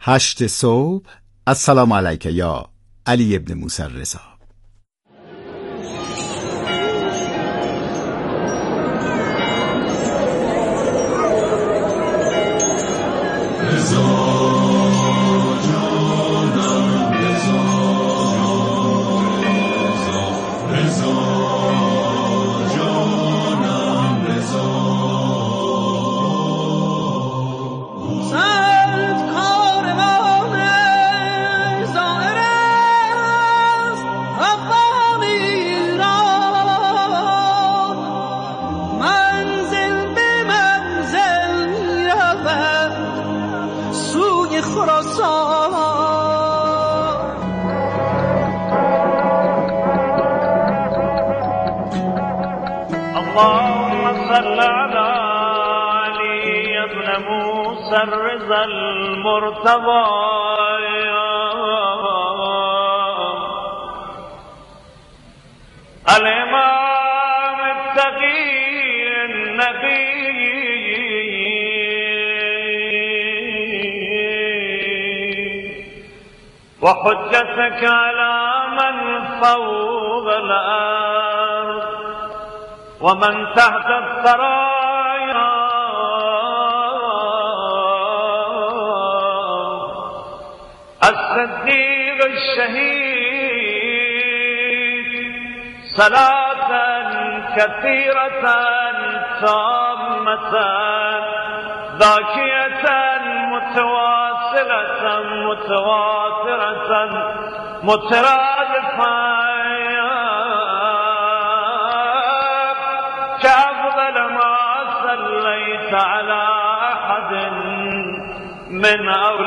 8 صبح. السلام علیک یا علی ابن موسی الرضا. اللهم صل على علي ابن موسى الرضا المرتضى الإمام التقي النبي وحجتك على من فوق الأرض ومن تحت الثرايا الصديق الشهيد صلاة كثيرة تامة ذاكية متواصلة متواترة مترادفة كأفضل ما صليت على أحد من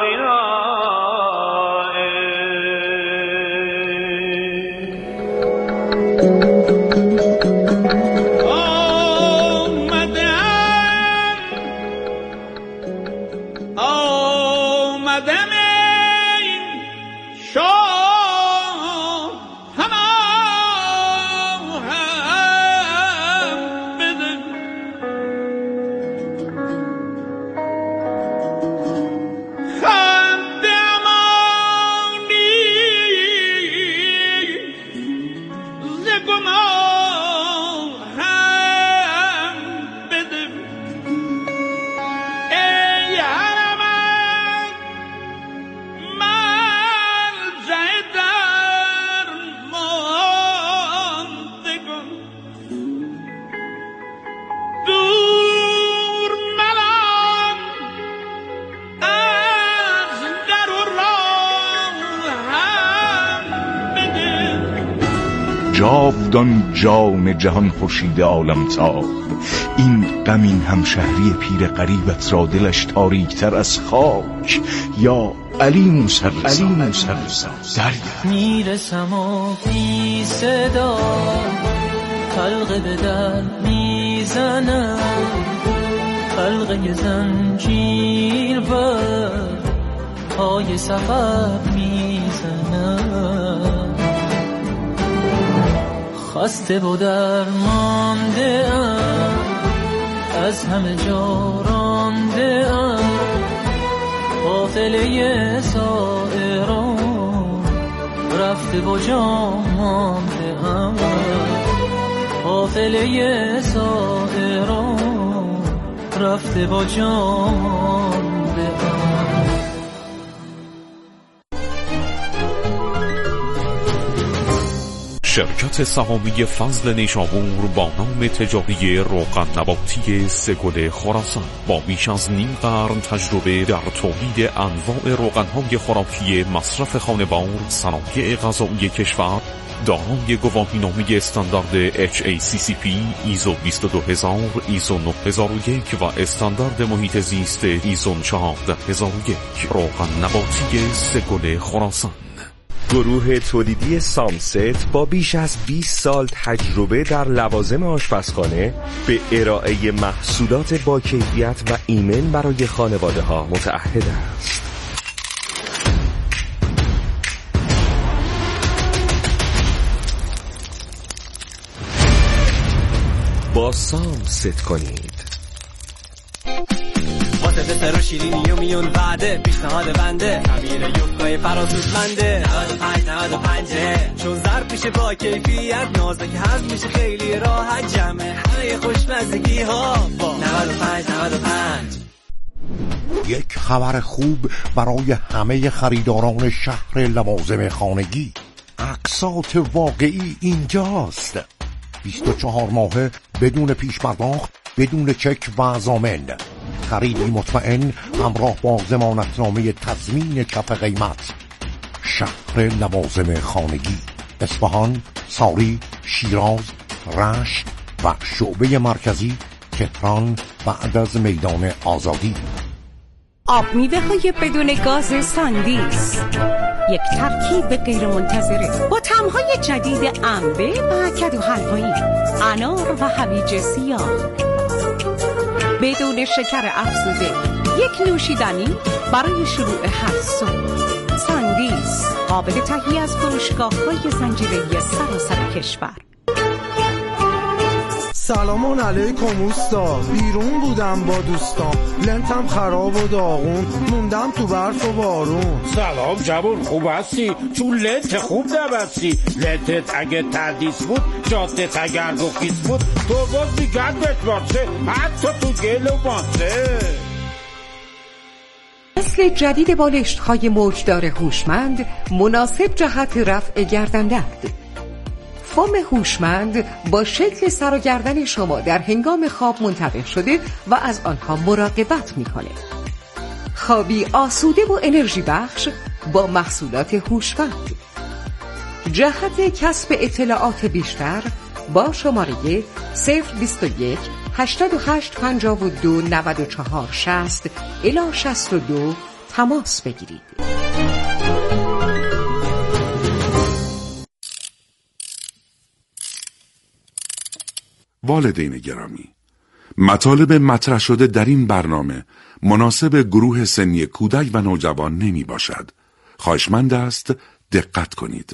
جاودان جان جهان خورشید عالم تاب، این غمین همشهری پیر غریبت را دلش تاریکتر از خاک. یا علی موسی الرضا دریا میرسم و بی صدا حلقه به در میزنم، حلقه زنجیر بر پای سفر میزنم. خسته و درمانده ام، از همه جا رانده ام، قافله سائران رفته و جا مانده ام، قافله سائران رفته و جا مانده ام. شرکت سهامی فضل نیشابور با نام تجاری روغن نباتی سگل خراسان با بیش از نیم قرن تجربه در تولید انواع روغن‌های خوراکی مصرف خانوار، صنایع غذایی کشور، دارای گواهینامه استاندارد HACCP، ایزو 22000، ایزو 9001 و استاندارد محیط زیست ایزو 14001. روغن نباتی سگل خراسان. گروه تولیدی سامست با بیش از 20 سال تجربه در لوازم آشپزخانه به ارائه محصولات با کیفیت و ایمن برای خانواده ها متعهد است. با سامست کنید. واسه لذت رو شیرینی و میون بعده پیشنهاد بنده خمیر یوفقای فراسودمنده 95 چون ظرف میشه با کیفیت نازک هضم میشه خیلی راحت جمع همه خوشمزگی ها با 95 یک خبر خوب برای همه خریداران شهر لوازم خانگی. اقساط واقعی اینجاست. 24 ماهه بدون پیش پرداخت، بدون چک و ضامن. خریدی مطمئن همراه با ضمانتنامه تضمین کف قیمت. شهر لوازم خانگی، اصفهان، ساری، شیراز، رشت و شعبه مرکزی تهران بعد از میدان آزادی. آب میوه‌های بدون گاز ساندیس، یک ترکیب غیر منتظره با طعم‌های جدید انبه و کدو حلوایی، انار و هویج سیاه، بدون شکر افزوده، یک نوشیدنی برای شروع هر صبح. ساندیس قابل تهیه از فروشگاه‌های زنجیره‌ای سراسر کشور. سلام علیکم اوستا، بیرون بودم با دوستان، لنتم خراب و داغون، موندم تو برف و بارون. سلام جوون، خوب هستی؟ چون لنت خوب نبستی. لنتت اگه تردیس بود، جادت اگر رخیص بود، تو باز میگرد بتوارسه حتی تو گل و مانسه. نسل جدید بالشت‌های موجدار هوشمند مناسب جهت رفع گردن‌درد. فوم هوشمند با شکل سر و گردن شما در هنگام خواب منطبق شده و از آنها مراقبت می‌کنه. خوابی آسوده و انرژی بخش با محصولات هوشمند. جهت کسب اطلاعات بیشتر با شماره 021 88 52 94 60 الی 62 تماس بگیرید. والدین گرامی، مطالب مطرح شده در این برنامه مناسب گروه سنی کودک و نوجوان نمی باشد. خواهشمند است دقت کنید.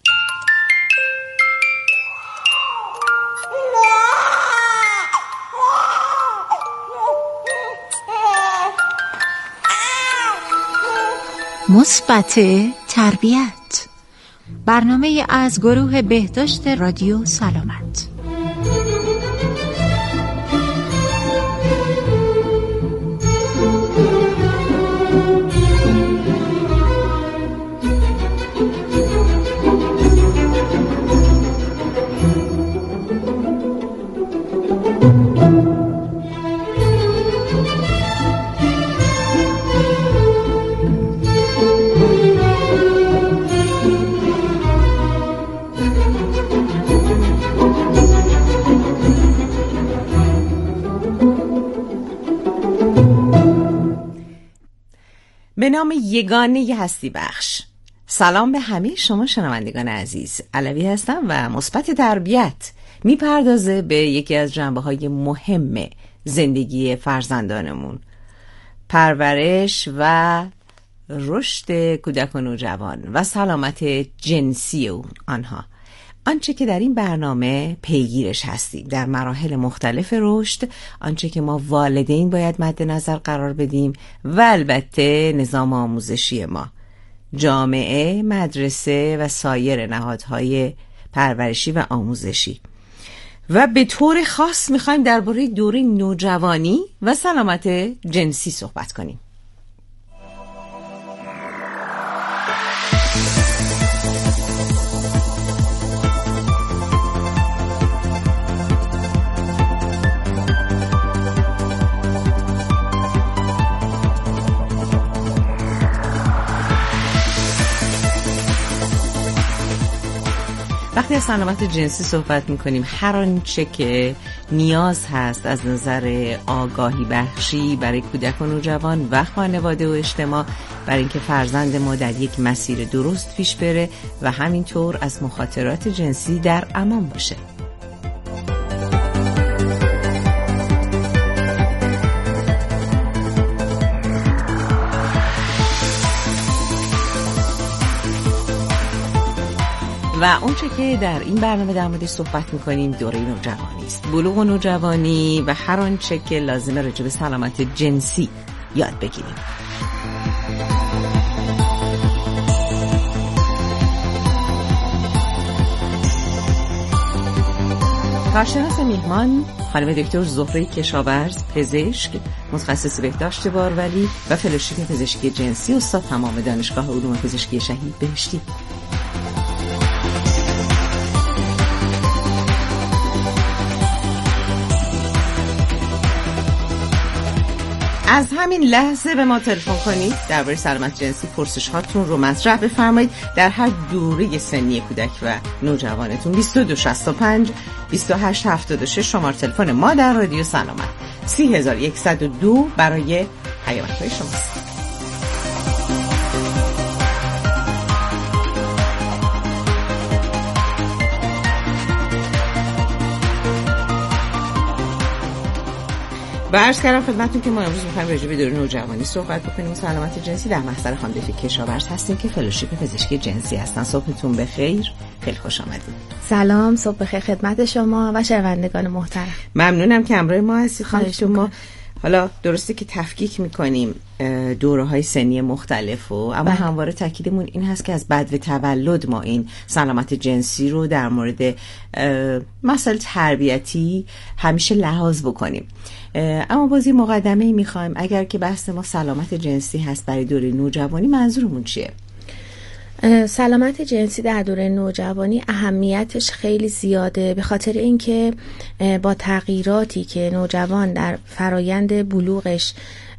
مثبت تربیت، برنامه از گروه بهداشت رادیو سلامت. به نام یگانه هستی بخش. سلام به همه شما شنوندگان عزیز. علوی هستم و مثبت تربیت میپردازه به یکی از جنبه‌های مهم زندگی فرزندانمون، پرورش و رشد کودک و نوجوان و سلامت جنسی آنها. آنچه که در این برنامه پیگیرش هستیم در مراحل مختلف رشد، آنچه که ما والدین باید مد نظر قرار بدیم و البته نظام آموزشی ما، جامعه، مدرسه و سایر نهادهای پرورشی و آموزشی. و به طور خاص میخوایم درباره دوره نوجوانی و سلامت جنسی صحبت کنیم. وقتی از سلامت جنسی صحبت میکنیم، هر آنچه که نیاز هست از نظر آگاهی بخشی برای کودک و نوجوان و خانواده و اجتماع برای اینکه فرزند ما در یک مسیر درست پیش بره و همینطور از مخاطرات جنسی در امان باشه. و اونچه که در این برنامه در موردش صحبت میکنیم دوره نوجوانی است. بلوغ و نوجوانی و هر آنچه که لازمه راجع به سلامت جنسی یاد بگیریم. کارشناس میهمان خانم دکتر زهره کشاورز، پزشک، متخصص بهداشت بارولی و فلوشیپ پزشکی جنسی، استاد تمام دانشگاه علوم پزشکی شهید بهشتی. از همین لحظه به ما تلفن کنید، درباره سلامت جنسی پرسش هاتون رو مطرح بفرمایید در هر دوره سنی کودک و نوجوانتون. 2265 2876 شماره تلفن ما در رادیو سلامت. 3102 برای پیامک‌های شماست. و عرض کردم خدمتتون که ما امروز می‌خوایم راجع به دوره نوجوانی صحبت بکنیم و سلامت جنسی. در محضر خانم دکتر کشاورز هستیم که فلوشیپ پزشکی جنسی هستن. صبحتون بخیر، خیلی خوش آمدید. سلام، صبح بخیر خدمت شما و شنوندگان محترم. ممنونم که همراه ما هستید. ما حالا درسته که تفکیک می‌کنیم دوره‌های سنی مختلف اما همواره تاکیدمون این هست که از بدو تولد ما این سلامت جنسی رو در مورد مسائل تربیتی همیشه لحاظ بکنیم. اما باز یه مقدمه‌ای می‌خوایم، اگر که بحث ما سلامت جنسی هست برای دوره نوجوانی، منظورمون چیه؟ سلامت جنسی در دوره نوجوانی اهمیتش خیلی زیاده، به خاطر اینکه با تغییراتی که نوجوان در فرایند بلوغش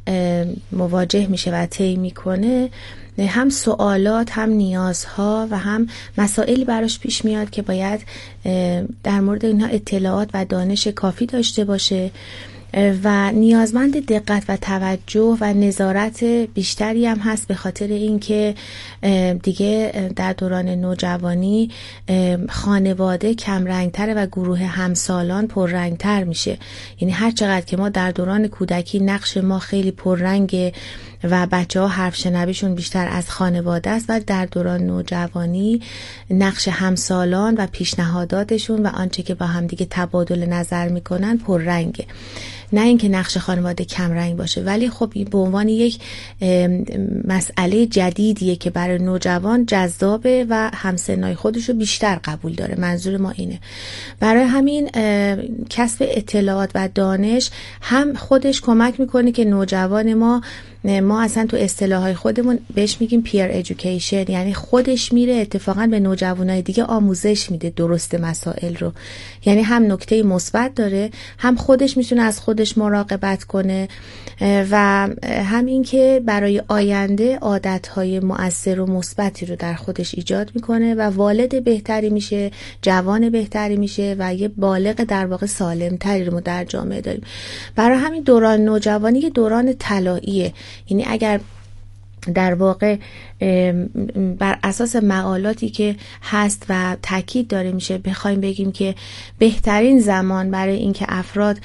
مواجه میشه و طی میکنه، هم سوالات، هم نیازها و هم مسائلی براش پیش میاد که باید در مورد اینها اطلاعات و دانش کافی داشته باشه و نیازمند دقت و توجه و نظارت بیشتری هم هست، به خاطر اینکه دیگه در دوران نوجوانی خانواده کمرنگتره و گروه همسالان پررنگتر میشه. یعنی هر چقدر که ما در دوران کودکی نقش ما خیلی پررنگه و بچه‌ها حرف شنویشون بیشتر از خانواده است، و در دوران نوجوانی نقش همسالان و پیشنهاداتشون و آنچه که با هم دیگه تبادل نظر میکنن پررنگه. نه اینکه نقش خانواده کم رنگ باشه، ولی خب به عنوان یک مسئله جدیدیه که برای نوجوان جذابه و همسنای خودشو بیشتر قبول داره. منظور ما اینه. برای همین کسب اطلاعات و دانش هم خودش کمک میکنه که نوجوان ما اصلا تو اصطلاحات خودمون بهش میگیم پیر ادویکیشن، یعنی خودش میره اتفاقا به نوجوانای دیگه آموزش میده درست مسائل رو. یعنی هم نکته مثبت داره، هم خودش میتونه از خودش مراقبت کنه و هم این که برای آینده عادتهای مؤثر و مثبتی رو در خودش ایجاد میکنه و والد بهتری میشه، جوان بهتری میشه و یه بالغ در واقع سالمتری رو در جامعه داریم. برای همین دوران نوجوانی یه دوران طلاییه. یعنی اگر در واقع بر اساس مقالاتی که هست و تاکید داره میشه بخوایم بگیم که بهترین زمان برای اینکه افراد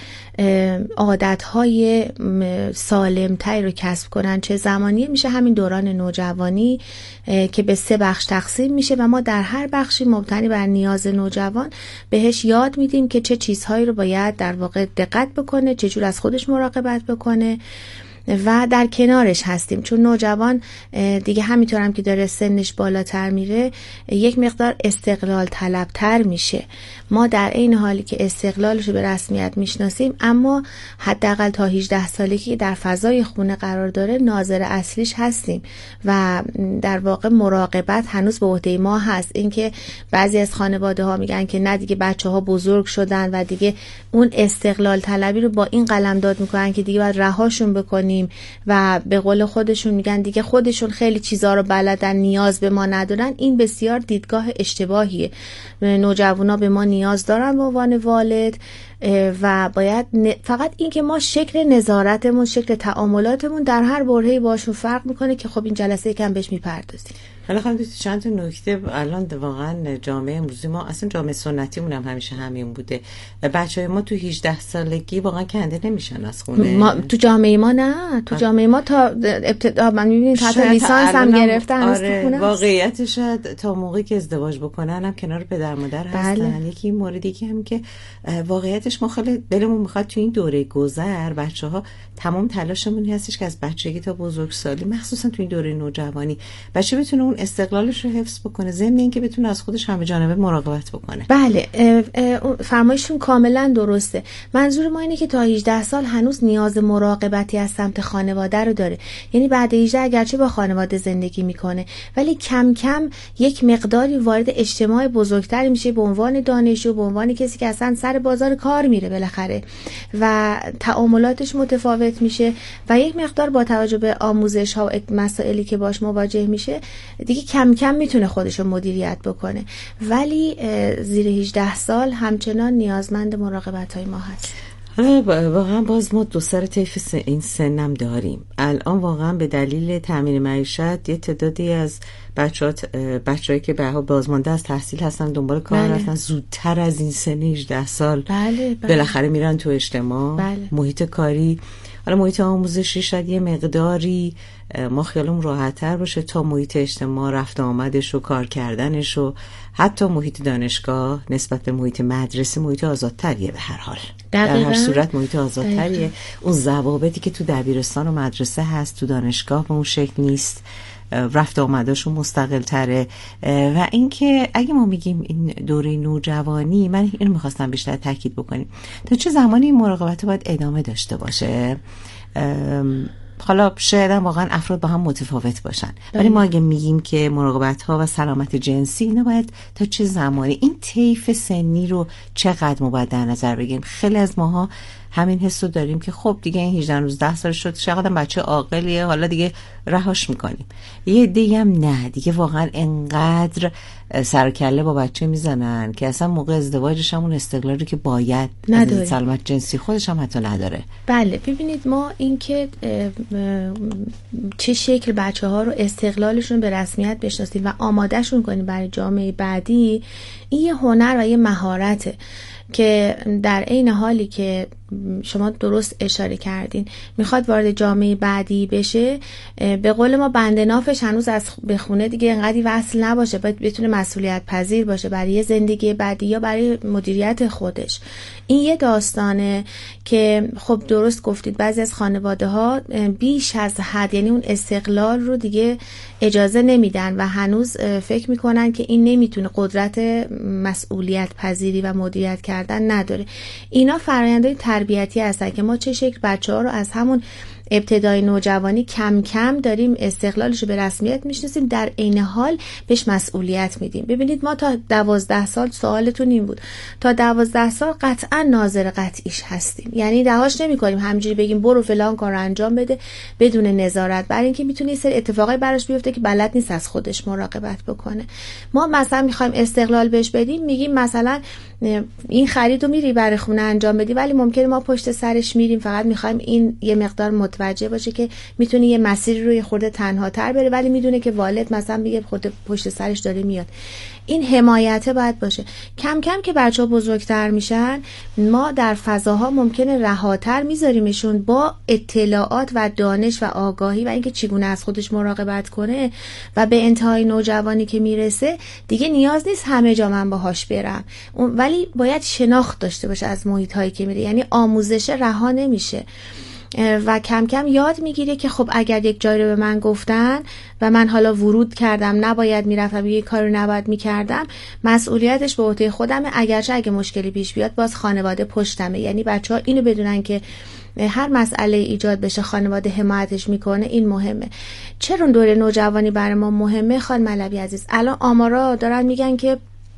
عادتهای سالمتری رو کسب کنن چه زمانیه، میشه همین دوران نوجوانی که به 3 بخش تقسیم میشه و ما در هر بخشی مبتنی بر نیاز نوجوان بهش یاد میدیم که چه چیزهایی رو باید در واقع دقت بکنه، چه جور از خودش مراقبت بکنه و در کنارش هستیم. چون نوجوان دیگه همینطورم که داره سنش بالاتر میره یک مقدار استقلال طلبتر میشه. ما در این حالی که استقلالش رو به رسمیت میشناسیم، اما حداقل تا 18 سالگی که در فضای خونه قرار داره ناظر اصلیش هستیم و در واقع مراقبت هنوز به عهده ما هست. اینکه بعضی از خانواده ها میگن که نه دیگه بچه‌ها بزرگ شدن و دیگه اون استقلال طلبی رو با این قلمداد میکنن که دیگه باید رهاشون بکنیم و به قول خودشون میگن دیگه خودشون خیلی چیزا رو بلدن، نیاز به ما ندارن. این بسیار دیدگاه اشتباهیه. نوجوانا به ما نیاز دارن به عنوان والد و باید فقط این که ما شکل نظارتمون، شکل تعاملاتمون در هر برهه‌ای باشون فرق میکنه که خب این جلسه یکم بهش میپردازیم. حالا خانم دکتر چند تا نکته الان واقعا جامعه امروزی ما، اصلا جامعه سنتیمون هم همیشه همین بوده، بچهای ما تو 18 سالگی واقعا کنده نمیشن از خونه. ما تو جامعه ما نه، تو جامعه ما تا ابتدا من میبینید حتی لیسانس هم گرفتن. آره واقعیتش تا موقعی که ازدواج بکنن هم کنار پدر مادر هستن. یکی موردی که هم که واقعیتش راستش ما خیلی دلمون میخواد تو این دوره گذر بچه‌ها تمام تلاشمون هستش که از بچگی تا بزرگسالی مخصوصا تو این دوره نوجوانی بچه بتونه اون استقلالش رو حفظ بکنه، ضمن اینکه بتونه از خودش همه جانبه مراقبت بکنه. بله فرمایشون کاملا درسته. منظور ما اینه که تا 18 سال هنوز نیاز مراقبتی از سمت خانواده رو داره. یعنی بعد 18 اگرچه با خانواده زندگی میکنه ولی کم کم یک مقداری وارد اجتماع بزرگتری میشه به عنوان دانشجو، به عنوان کسی که اصلا سر بازار کار میره بالاخره و تعاملاتش متفاوت میشه و یک مقدار با توجه به آموزش ها و مسائلی که باش مواجه میشه دیگه کم کم میتونه خودش رو مدیریت بکنه، ولی زیر 18 سال همچنان نیازمند مراقبت های ما هست. واقعا باز ما دو سر طیف این داریم. الان واقعا به دلیل تامین معیشت یه تعدادی از بچه‌هایی که به حال بازمانده از تحصیل هستن دنبال کار رفتن زودتر از این سن 18 سال بالاخره میرن تو اجتماع. محیط کاری، حالا محیط آموزشی شاید یه مقداری ما خیالمون راحت‌تر باشه تا محیط اجتماع، رفت آمدش و کار کردنش و حتی محیط دانشگاه نسبت به محیط مدرسه محیط آزادتریه به هر حال. در هر صورت محیط آزادتریه. اون ضوابطی که تو دبیرستان و مدرسه هست تو دانشگاه به اون شکل نیست، رفت آمداشون مستقل تره. و اینکه اگه ما میگیم این دوره نوجوانی، من اینو میخواستم بیشتر تاکید بکنیم تا چه زمانی این مراقبت باید ادامه داشته باشه. حالا شاید واقعا افراد با هم متفاوت باشن ولی ما اگه میگیم که مراقبت ها و سلامت جنسی اینا باید تا چه زمانی، این طیف سنی رو چقدر ما باید در نظر بگیریم. خیلی از ماها همین حس رو داریم که خب دیگه این 18 19 سال شد، چقدر بچه عاقلیه، حالا دیگه رهاش میکنیم. یه عده‌ای هم نه، دیگه واقعا انقدر سر و کله با بچه میزنن که اصلا موقع ازدواجش هم اون استقلالی که باید نداره، سلامت جنسی خودش هم حتی نداره. بله ببینید ما این که چه شکل بچه ها رو استقلالشون به رسمیت بشناسیم و آمادهشون کنیم برای جامعه بعدی، این یه هنر و یه مهارته که در عین حالی که شما درست اشاره کردین میخواد وارد جامعه بعدی بشه، به قول ما بنده نافش هنوز از به خونه دیگه انقدی وصل نباشه، باید بتونه مسئولیت پذیر باشه برای زندگی بعدی یا برای مدیریت خودش. این یه داستانه که خب درست گفتید بعضی از خانواده ها بیش از حد یعنی اون استقلال رو دیگه اجازه نمیدن و هنوز فکر میکنن که این نمیتونه، قدرت مسئولیت پذیری و مدیریت کردن نداره. اینا فرآیندهای تربیتی هستن که ما چه شکل بچه‌ها رو از همون ابتدای نوجوانی کم کم داریم استقلالش رو به رسمیت میشناسیم، در عین حال بهش مسئولیت میدیم. ببینید ما تا 12 سال، سوالتون این بود، تا 12 سال قطعا ناظر قطعیش هستیم، یعنی رهاش نمی‌کنیم همینجوری بگیم برو فلان کار انجام بده بدون نظارت، برای اینکه میتونه یه سری اتفاقای براش بیفته که بلد نیست از خودش مراقبت بکنه. ما مثلا می‌خوایم استقلال بهش بدیم، میگیم مثلا این خریدو میری برای خونه انجام بدی، ولی ممکنه ما پشت سرش میریم، فقط می‌خوایم این یه مقدار متوجه باشه که میتونه یه مسیری رو یه خورده تنها تر بره، ولی میدونه که والد مثلا میگه خود پشت سرش داره میاد. این حمایت باید باشه. کم کم که بچه‌ها بزرگتر میشن ما در فضاها ممکنه رهاتر میذاریمشون با اطلاعات و دانش و آگاهی و اینکه چگونه از خودش مراقبت کنه و به انتهای نوجوانی که میرسه دیگه نیاز نیست همه جا من باهاش برم، ولی باید شناخت داشته باشه از محیط هایی که میره، یعنی آموزش رها نمیشه و کم کم یاد میگیره که خب اگر یک جایی رو به من گفتن و من حالا ورود کردم نباید میرفتم، یک کار رو نباید میکردم، مسئولیتش به عهده خودمه، اگرچه اگه مشکلی پیش بیاد باز خانواده پشتمه. یعنی بچه‌ها اینو بدونن که هر مسئله ایجاد بشه خانواده حمایتش میکنه، این مهمه. چرا دوره نوجوانی برای ما مهمه؟ خانم علوی عزیز الان آمارا دارن میگن که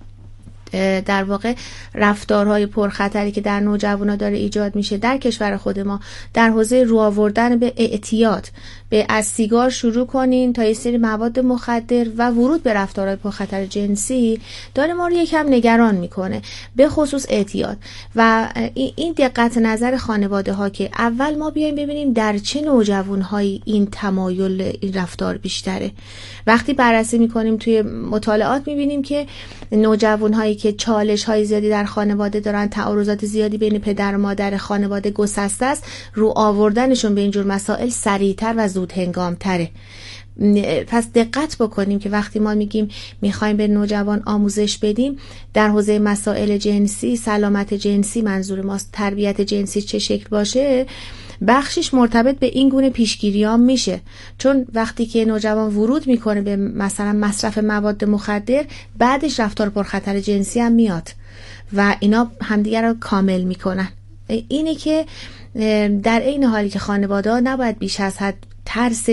در واقع رفتارهای پرخطری که در نوجوانا داره ایجاد میشه در کشور خود ما در حوزه رو آوردن به اعتیاد، به از سیگار شروع کنین تا یه سری مواد مخدر و ورود به رفتارهای پرخطر جنسی داره ما رو یکم نگران میکنه، به خصوص اعتیاد. و این دقت نظر خانواده ها که اول ما بیایم ببینیم در چه نوجوانهایی این تمایل این رفتار بیشتره. وقتی بررسی میکنیم توی مطالعات میبینیم که نوجوانهایی که چالش های زیادی در خانواده دارن، تعارضات زیادی بین پدر و مادر خانواده گسسته است، رو آوردنشون به اینجور مسائل سریعتر و زود هنگام تره. پس دقت بکنیم که وقتی ما میگیم میخوایم به نوجوان آموزش بدیم در حوزه مسائل جنسی، سلامت جنسی، منظور ماست تربیت جنسی چه شکل باشه، بخشش مرتبط به این گونه پیشگیریام میشه. چون وقتی که نوجوان ورود میکنه به مثلا مصرف مواد مخدر، بعدش رفتار پرخطر جنسی هم میاد و اینا همدیگر رو کامل میکنن. اینه که در این حالی که خانواده‌ها نباید بیش از حد ترس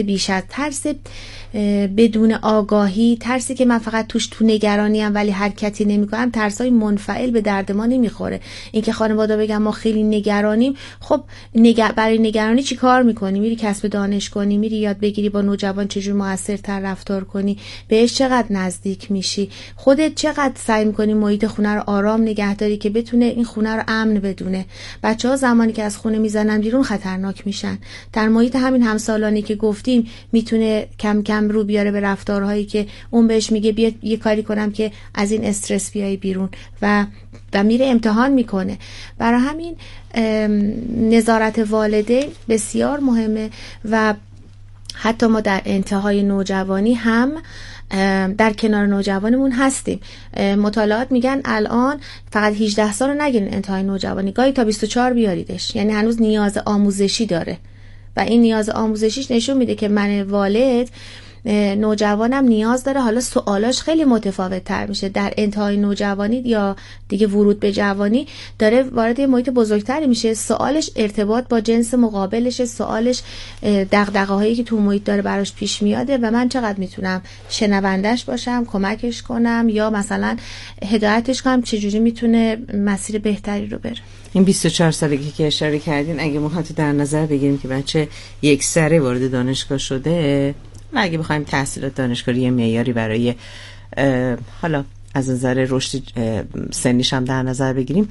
بدون آگاهی، ترسی که من فقط توش تو نگرانیم ولی حرکتی نمی‌کنم، ترسای منفعل به درد ما نمیخوره. اینکه خانواده بگن ما خیلی نگرانیم، خب برای نگرانی چی کار میکنی؟ میری کسب دانش کنی، میری یاد بگیری با نوجوان چجور موثرتر رفتار کنی، بهش چقدر نزدیک میشی، خودت چقدر سعی میکنی محیط خونه رو آرام نگه داری که بتونه این خونه رو امن بدونه. بچه‌ها زمانی که از خونه میزنن بیرون خطرناک میشن. در محیط همین همسالانی که گفتیم میتونه کم کم رو بیاره به رفتارهایی که اون بهش میگه بیا یه کاری کنم که از این استرس بیای بیرون و میره امتحان میکنه. برای همین نظارت والدین بسیار مهمه و حتی ما در انتهای نوجوانی هم در کنار نوجوانمون هستیم. مطالعات میگن الان فقط 18 سال رو نگیرین انتهای نوجوانی، گاهی تا 24 بیاریدش، یعنی هنوز نیاز آموزشی داره و این نیاز آموزشیش نشون میده که من والد نوجوانم نیاز داره. حالا سوالاش خیلی متفاوت تر میشه در انتهای نوجوانی یا دیگه ورود به جوانی، داره وارد یه محیط بزرگتری میشه، سوالش ارتباط با جنس مقابلشه، سوالش دغدغه‌هایی که تو محیط داره براش پیش میاده و من چقدر میتونم شنوندش باشم، کمکش کنم یا مثلا هدایتش کنم چجوری میتونه مسیر بهتری رو بره. این 24 سالگی که اشاره کردین اگه ما حتی در نظر بگیریم که بچه یک سره وارد دانشگاه شده و اگه بخوایم تحصیلات دانشگاهی معیاری برای حالا از نظر رشد سنیش هم در نظر بگیریم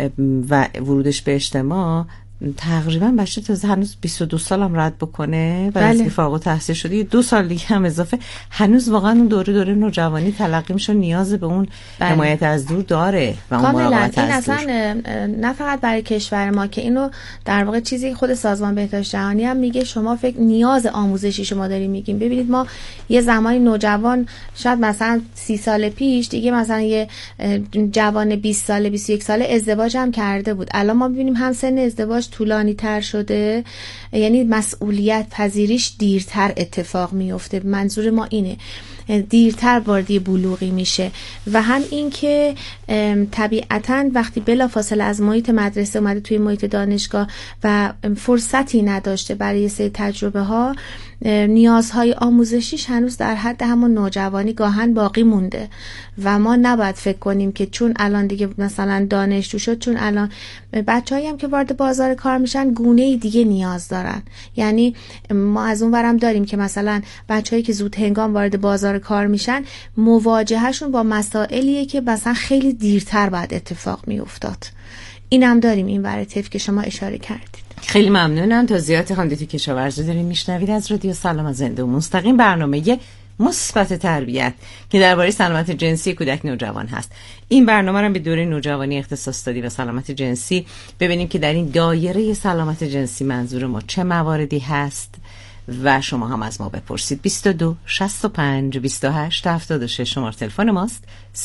و ورودش به اجتماع، تقریبا بچه تازه هنوز 22 سال هم رد بکنه و از که فارغ التحصیل شده 2 سال دیگه هم اضافه، هنوز واقعا اون دوره نوجوانی تلقی میشه، نیاز به اون حمایت از دور داره و اون مراقبت از دور. اصلا نه فقط برای کشور ما که اینو در واقع چیزی خود سازمان بهداشت جهانی هم میگه، شما فکر نیاز آموزشی شما داریم میگیم. ببینید ما یه زمانی نوجوان شاید مثلا 30 سال پیش دیگه مثلا یه جوان 20 ساله 21 ساله ازدواج هم کرده بود، الان ما میبینیم هم سن ازدواج طولانی تر شده، یعنی مسئولیت پذیریش دیرتر اتفاق میفته. منظور ما اینه دیرتر وارد بلوغی میشه و هم این که طبیعتاً وقتی بلافاصله از محیط مدرسه اومده توی محیط دانشگاه و فرصتی نداشته برای سری تجربه ها، نیازهای آموزشیش هنوز در حد همون نوجوانی گاهن باقی مونده و ما نباید فکر کنیم که چون الان دیگه مثلا دانشجو شد، چون الان بچه‌هایی هم که وارد بازار کار میشن گونه دیگه نیاز دارن. یعنی ما از اون ورم داریم که مثلا بچه‌هایی که زود هنگام وارد بازار کار میشن مواجههشون با مسائلیه که مثلا خیلی دیرتر بعد اتفاق میافتاد. اینم داریم این ور طیف که شما اشاره کردید. خیلی ممنونم. توضیحات خانم کشاورزی داریم میشنوید از رادیو سلام از زنده و مستقیم، برنامه مثبت تربیت که درباره سلامت جنسی کودک نوجوان هست. این برنامه رو به دوره نوجوانی اختصاص دادی و سلامت جنسی. ببینیم که در این دایره سلامت جنسی منظور ما چه مواردی هست و شما هم از ما بپرسید. 22 65 28 76 شماره تلفن ماست.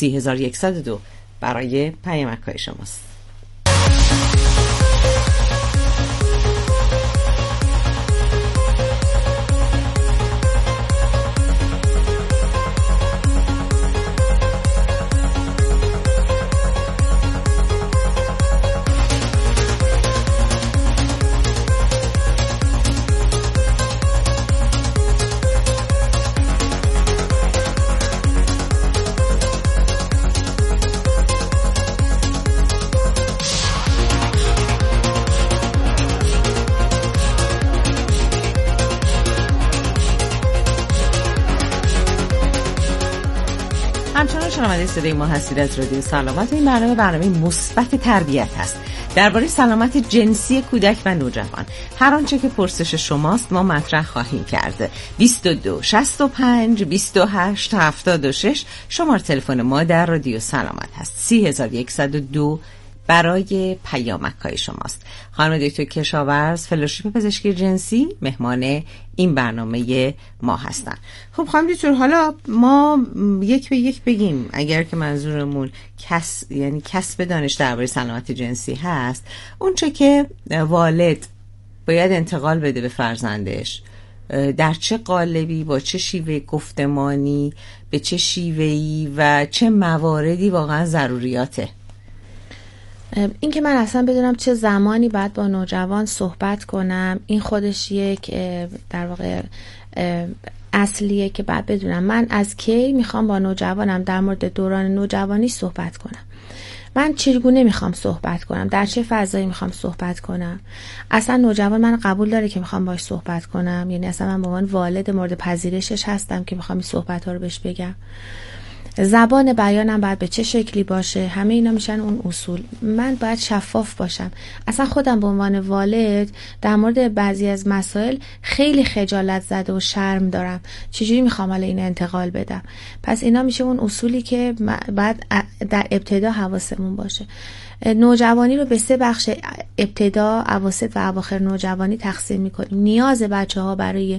3102 برای پیامک‌های شماست. شنونده صدای ما هستید از رادیو سلامت. این برنامه مثبت تربیت هست درباره سلامت جنسی کودک و نوجوان. هر آنچه که پرسش شماست ما مطرح خواهیم کرد. 22 65 28 76 شماره تلفن ما در رادیو سلامت هست. 3102 برای پیامک‌های شماست. خانم دکتر کشاورز، فلوشیپ پزشکی جنسی، مهمان این برنامه ما هستن. خب خانم دکتر، حالا ما یک به یک بگیم، اگر که منظورمون کسب دانش درباره سلامت جنسی هست، اون چه که والد باید انتقال بده به فرزندش، در چه قالبی، با چه شیوه گفتمانی، به چه شیوهی و چه مواردی واقعا ضروریاته؟ این که من اصلا بدونم چه زمانی باید با نوجوان صحبت کنم، این خودش یک در واقع اصلیه که باید بدونم من از کی میخوام با نوجوانم در مورد دوران نوجوانی صحبت کنم. من چگونه میخوام صحبت کنم، در چه فضایی میخوام صحبت کنم. اصلا نوجوان من قبول داره که میخوام باهاش صحبت کنم؟ یعنی اصلا من به عنوان والد مورد پذیرشش هستم که میخوام این صحبت ها رو بهش بگم؟ زبان بیانم باید به چه شکلی باشه؟ همه اینا میشن اون اصول. من باید شفاف باشم. اصلا خودم به عنوان والد در مورد بعضی از مسائل خیلی خجالت زده و شرم دارم. چجوری میخوام حالا این انتقال بدم؟ پس اینا میشه اون اصولی که بعد در ابتدا حواسمون باشه. نوجوانی رو به 3 بخش ابتدا، اواسط و اواخر نوجوانی تقسیم میکنیم. نیاز بچه‌ها برای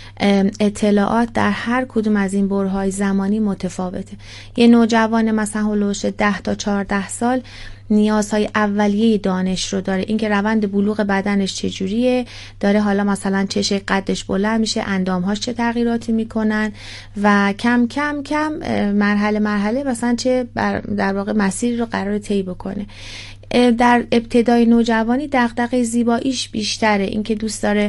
اطلاعات در هر کدوم از این برهه‌های زمانی متفاوته. یه نوجوان مثلا هولوش 10 تا 14 سال نیازهای اولیه دانش رو داره، اینکه روند بلوغ بدنش چجوریه، داره حالا مثلا چه قدش بلند میشه، اندامهاش چه تغییراتی میکنن و کم کم کم مرحله مثلا چه در واقع مسیری رو قرار طی بکنه. در ابتدای نوجوانی دغدغه زیباییش بیشتره، اینکه دوست داره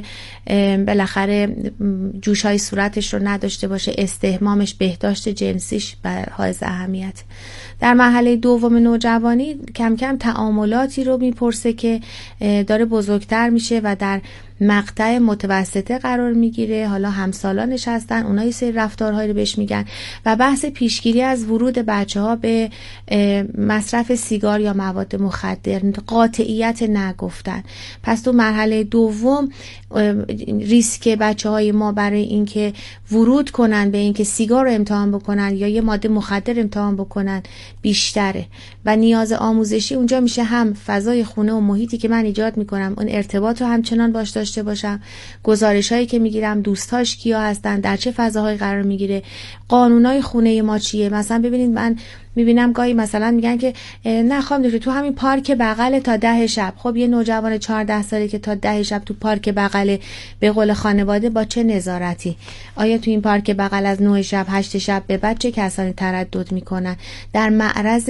بالاخره جوشهای صورتش رو نداشته باشه، استحمامش، بهداشت جنسیش حائز اهمیت. در مرحله دوم نوجوانی کم کم تعاملاتی رو میپرسه که داره بزرگتر میشه و در مقطع متوسطه قرار میگیره، حالا همسالانش هستن، اونا یه سری رفتارهایی رو بهش میگن و بحث پیشگیری از ورود بچه‌ها به مصرف سیگار یا مواد مخدر، قاطعیت نگفتن. پس تو مرحله دوم ریسک بچه‌های ما برای اینکه ورود کنن به اینکه سیگار رو امتحان بکنن یا یه ماده مخدر امتحان بکنن بیشتره و نیاز آموزشی اونجا میشه هم فضای خونه و محیطی که من ایجاد میکنم اون ارتباط رو همچنان باش داشته باشم، گزارشایی که میگیرم، دوستاش کیا هستن، در چه فضاهایی قرار میگیره، قانونای خونه ما چیه. مثلا ببینید من میبینم گاهی مثلا میگن که نه خانم تو همین پارک بغل تا 10 شب. خب یه نوجوان 14 ساله که تا 10 شب تو پارک بغل، به قول خانواده با چه نظارتی؟ آیا تو این پارک بغل از 9 شب 8 شب به بعد چه کسانی تردد میکنن؟ در معرض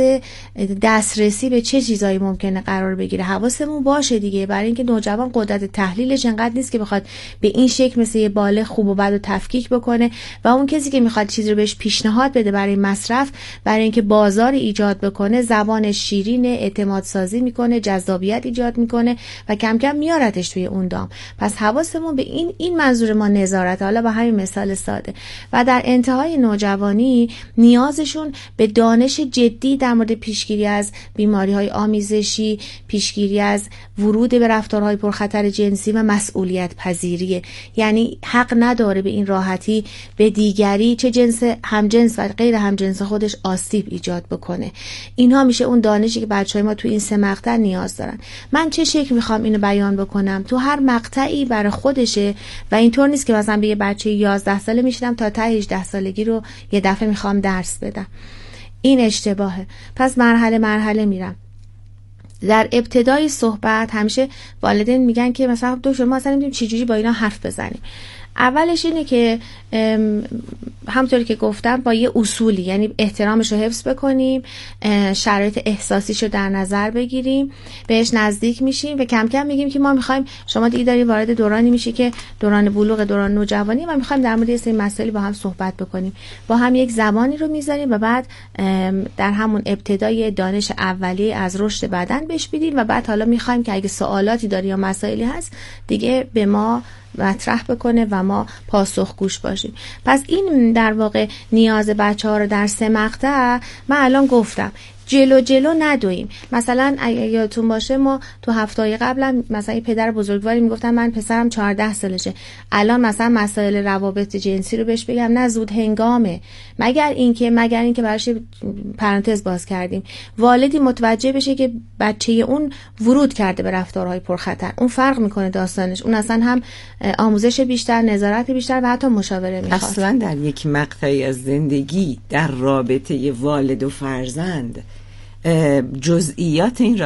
دسترسی به چه چیزایی ممکنه قرار بگیره؟ حواسمون باشه دیگه، برای اینکه نوجوان قدرت تحلیلش انقدر نیست که بخواد به این شکل مثل یه باله خوب و بد رو تفکیک بکنه و اون کسی که میخواد چیزی رو بهش پیشنهاد بده برای مصرف، برای اینکه بازار ایجاد بکنه، زبانش شیرینه، اعتماد سازی میکنه، جذابیت ایجاد میکنه و کم کم میارتش توی اون دام. پس حواسمون به این منظور ما نظارت، حالا با همین مثال ساده. و در انتهای نوجوانی نیازشون به دانش جدی در مورد پیشگیری از بیماری‌های آمیزشی، پیشگیری از ورود به رفتارهای پرخطر جنسی و مسئولیت پذیریه. یعنی حق نداره به این راحتی به دیگری، چه جنس همجنس و غیر همجنس خودش، آسیب ایجاد بکنه. اینها میشه اون دانشی که بچهای ما تو این 3 مقطع نیاز دارن. من چه شکل میخوام اینو بیان بکنم؟ تو هر مقطعی برای خودشه و اینطور نیست که مثلا به یه بچه 11 ساله میشینم تا ته 18 سالگی رو یه دفعه میخوام درس بدم. این اشتباهه. پس مرحله میرم. در ابتدای صحبت همیشه والدین میگن که مثلا دکتر ما اصلا نمیدونیم چجوری با اینا حرف بزنیم. اولش اینه که همونطوری که گفتم با یه اصولی، یعنی احترامش رو حفظ بکنیم، شرایط احساسیش رو در نظر بگیریم، بهش نزدیک میشیم و کم کم میگیم که ما میخوایم، شما دیگه داری وارد دورانی میشی که دوران بلوغ، دوران نوجوانی، ما میخوایم در مورد یه سری مسائلی با هم صحبت بکنیم. با هم یک زبانی رو میذاریم و بعد در همون ابتدای دانش اولیه از رشد بدن بهش بدیم و بعد حالا میخوایم که اگه سوالاتی داری یا مسائلی هست دیگه به ما مطرح بکنه و ما پاسخگوش باشیم. پس این در واقع نیاز بچه‌ها رو در 3 مقطع من الان گفتم. جلو ندویم. مثلا اگه یادتون باشه ما تو هفته‌های قبلا مثلا یه پدر بزرگواری میگفتن من پسرم 14 سالشه، الان مثلا مسائل روابط جنسی رو بهش بگم نه زود هنگامه، مگر اینکه براش پرانتز باز کردیم والدی متوجه بشه که بچه اون ورود کرده به رفتارهای پرخطر. اون فرق میکنه داستانش، اون اصلا هم آموزش بیشتر، نظارت بیشتر و حتی مشاوره میخواد. اصلا در یک مقطعی از زندگی در رابطه والد و فرزند جزئیات این